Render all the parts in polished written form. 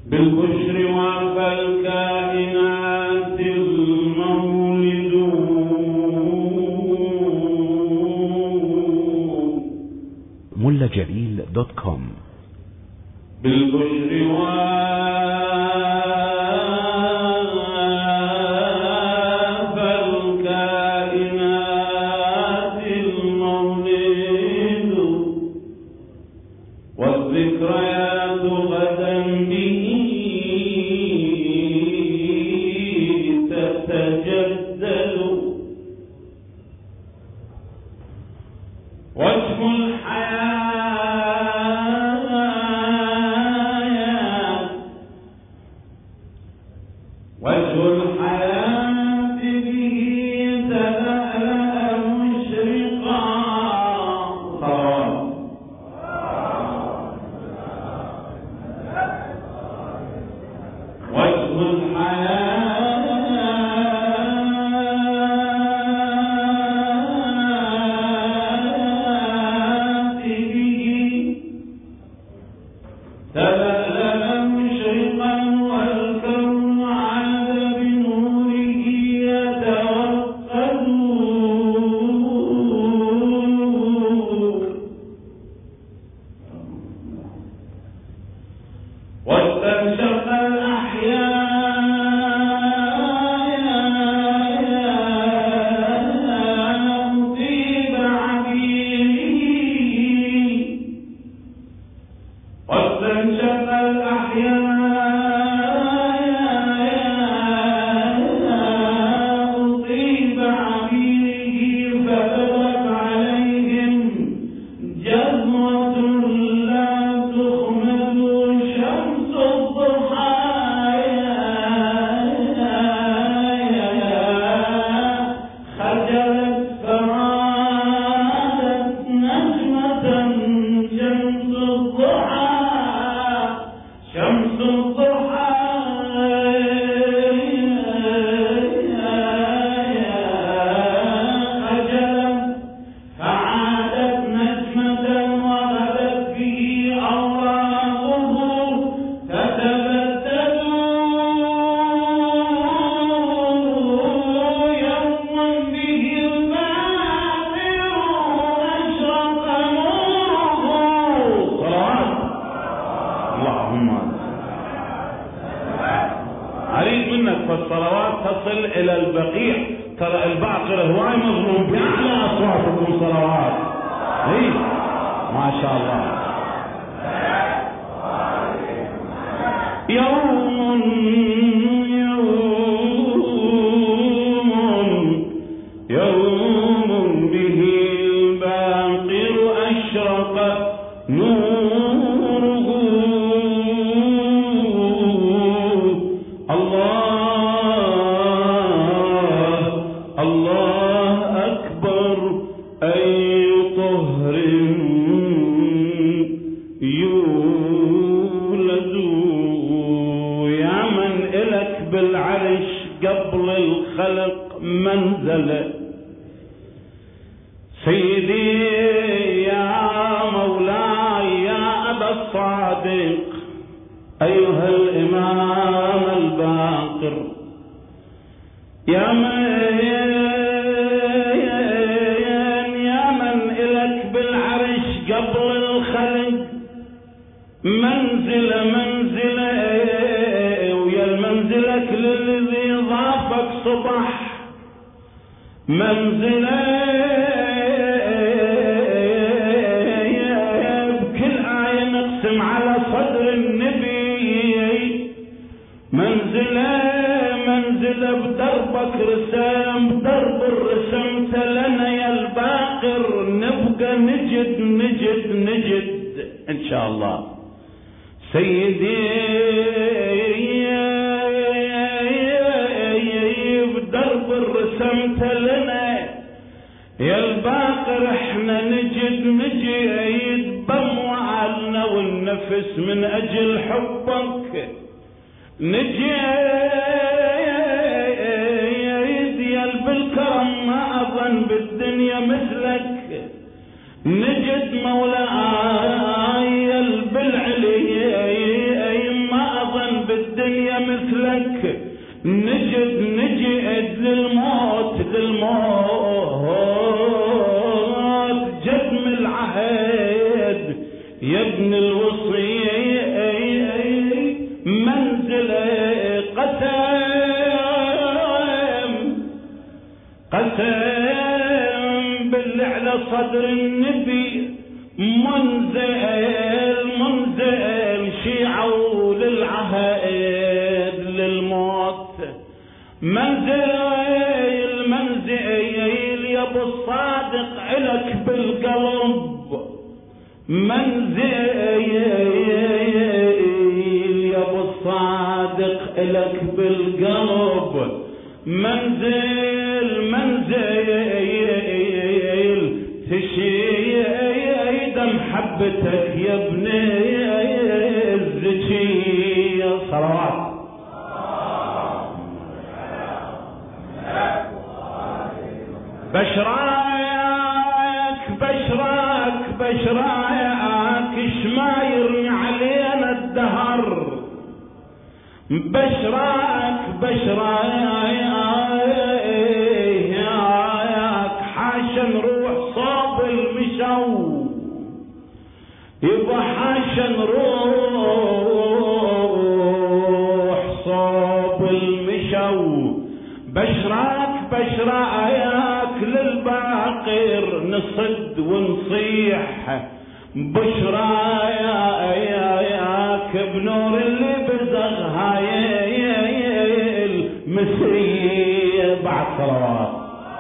بالبشر وافى الكائنات المولد mullajليل.com. بالبشر وافى الكائنات المولد والذكريات غدا به تتجدد وجه الحياة به تلألأ مشرقا وجه الحياة به تلألأ مشرقا والكون عاد بنوره يتوقد واستنشق الأحياء طيب عبيره واستنشق الأحياء طيب عبيره فبدت عليهم جذوة لا تخمد شمس الضحى خجلت فرادت نجمة شمس الضحى شمس الضحى خجلت فعادت نجمة وغدت به أوراقه تتبدد يوما به الباقر أشرق نوره. صلوات اللهم أريد منك فالصلوات تصل إلى البقيع. ترى الباقر هواي مظلوم بأعلى أصواتكم صلوات. إيه ما شاء الله. يوم به الباقر أشرق نوره. الله أكبر. أي طهر يولد. يا من إلك بالعرش قبل الخلق منزله سيدي يا مولاي يا أبا الصادق أيها الإمام الباقر يا من إلك بالعرش قبل الخلق منزلة ويا المنزلك للذي ضافك صبح منزلة بكل آية نقسم على صدر النبي منزلة بدربك رسام بدرب الرسمت لنا يا الباقر نبقى نجد ان شاء الله سيدي بدرب الرسمت لنا يا الباقر احنا نجد بموعلنا والنفس من اجل حبك نجد يا بالكرم ما اظن بالدنيا مثلك نجد مولاي بالعلي ما اظن الدنيا مثلك نجد للموت جدم العهد يا ابن الوصية منزل قسم بالله على صدر النبي منزل شيعوا للعهد للموت منزل يا ابو الصادق الك بالقلب منزل يا ابو الصادق الك بالقلب منزل تشيد محبتك يا ابني الزكية صلوات. بشرايك شماير علينا الدهر بشرايك حاشا نروح صوب المشو يبقى حاشا نروح صوب المشو بشرايك للباقر نصد ونصيح بشرايك بنور اللي بزغها المسيح بعد صلوات.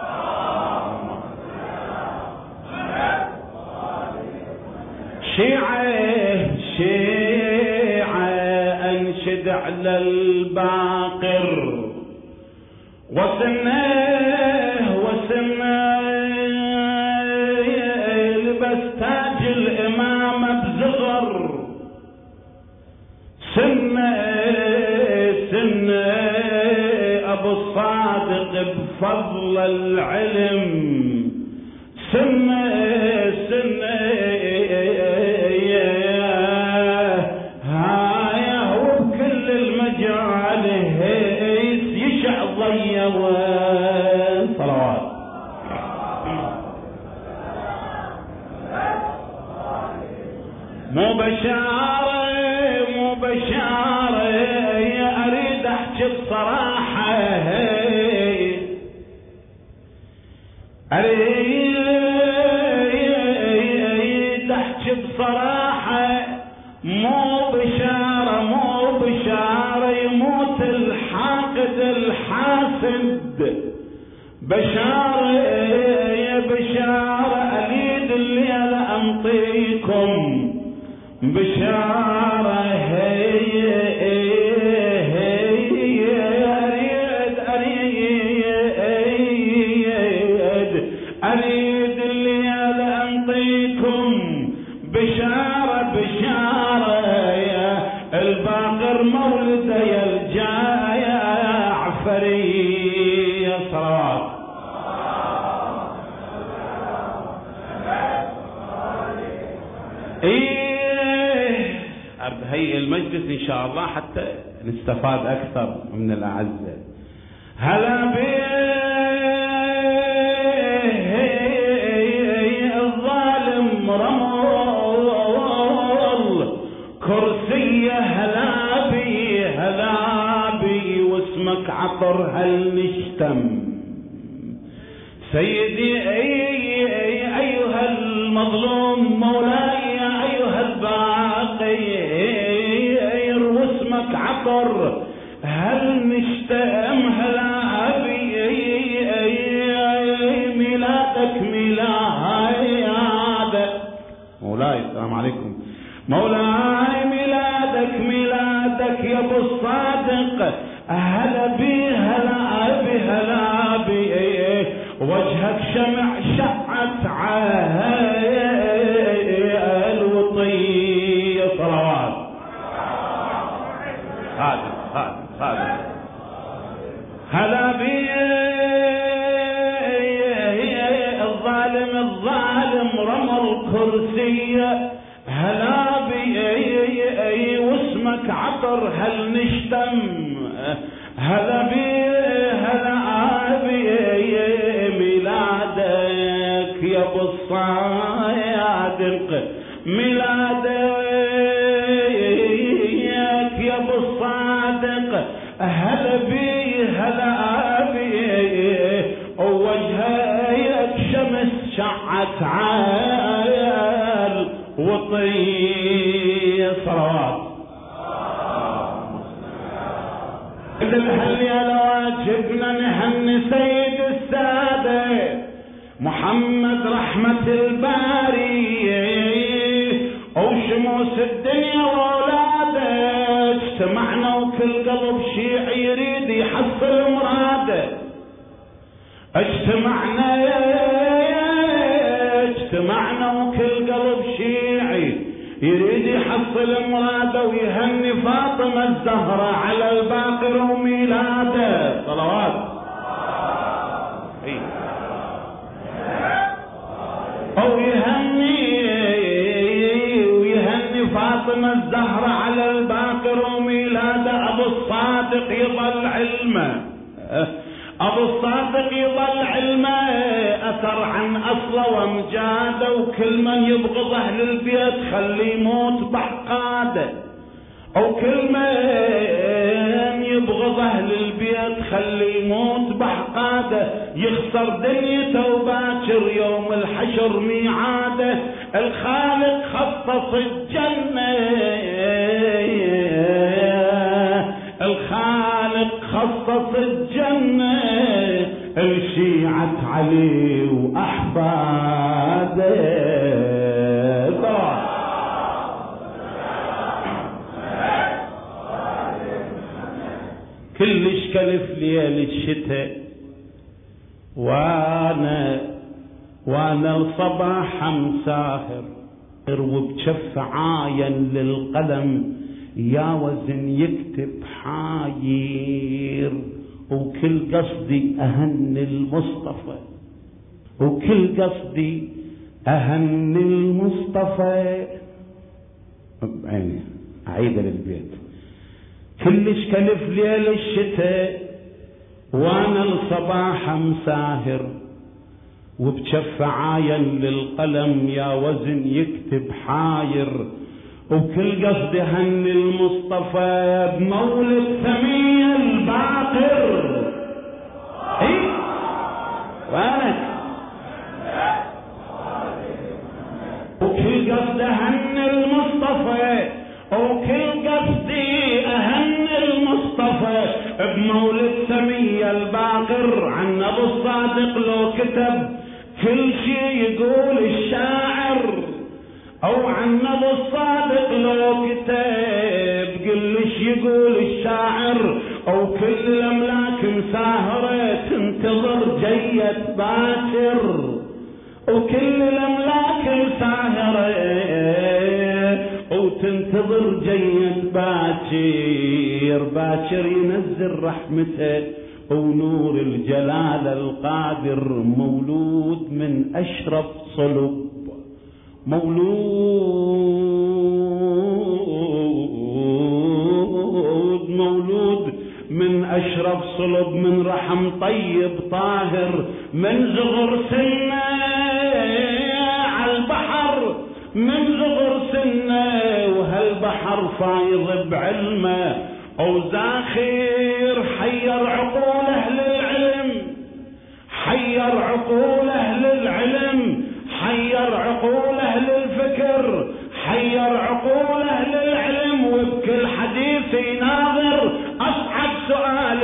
شيعة انشد على الباقر وسنه لبس تاج الامامة بزغر سنه ابو الصادق بفضل العلم سنه هايا وبكل المجال يشع ضيه صلوات. مو بشارة اريد احكي بصراحة اريد احكي بصراحة مو بشارة يموت الحاقد الحاسد بشارة اريد الليلة انطيكم بشارة أريد الليلة أنطيكم بشارة يا الباقر مولد يا الجاية عفري صلوات. هيئ المجلس إن شاء الله حتى نستفاد أكثر من الأعزة. هلا الظالم رمل كرسية هلا بي واسمك عطر هل نشتم سيدي أيها المظلوم مولاي أيها الباقي واسمك عطر هل نشتم هلا بي ميلادك مولاي السلام عليكم مولاي ميلادك يا ابو الصادق هلا بي وجهك شمع شعت الوطية صلوات. هذا هلا بي الظالم رمى الكرسية هلا بي واسمك اسمك عطر هل نشتم هلا بي هلا ابي ميلادك يا ابو الصادق ميلادك يا ابو الصادق هلا بي هلا ابي ووجهك شمس شعت عال وطي صلوات هالليلة واجبنا نهني سيد السادة محمد رحمة الباري وشموس الدنيا وولاده اجتمعنا وكل قلب شيعي يريد يحصل مراده اجتمعنا وكل قلب شيعي يريد يحصل مراده ويهني فاطمة الزهرة على الباقر وميلاده صلوات او ويهني فاطمة الزهرة على الباقر وميلاده ابو الصادق يظل علمه ابو الصادق يظل علمه اثر عن اصله وامجاده وكل من يبغض اهل البيت خليه يموت بحقاده او كل من يبغض اهل البيت خليه يموت بحقاده يخسر دنيته وباكر يوم الحشر ميعاده الخالق خصص الجنه الخالق خصص الجنة الشيعة علي وأحفاده كلش كلف ليل الشتاء وانا الصباح مساهر وبجف عاين للقلم يا وزن يكتب حاير وكل قصدي أهن المصطفى وكل قصدي أهن المصطفى يعني عيدة للبيت كلش كلف ليل الشتاء وانا الصباح مساهر وبجف عاين للقلم يا وزن يكتب حاير وكل قصد هن المصطفى بمولد سمية الباقر اي وانك وكل قصد هن المصطفى وكل قصدي اهن المصطفى بمولد سمية الباقر عن ابو الصادق لو كتب كل شي يقول الشاعر او عن ابو الصادق لو كتاب كلش يقول الشاعر او كل الاملاك مساهرة تنتظر جية باكر وكل الاملاك مساهرة وتنتظر جية باكر ينزل رحمته ونور الجلال القادر مولود من اشرف صلب مولود من اشرف صلب من رحم طيب طاهر من زغر سنه على البحر من زغر سنه وهالبحر فايض بعلمه او زاخر حير عقول اهل العلم حير عقول اهل العلم حير عقول اهل الفكر حير عقول اهل العلم وبكل حديث يناظر اصعب سؤال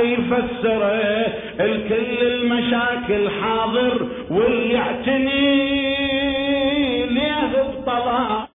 يفسره الكل المشاكل حاضر واللي يعتني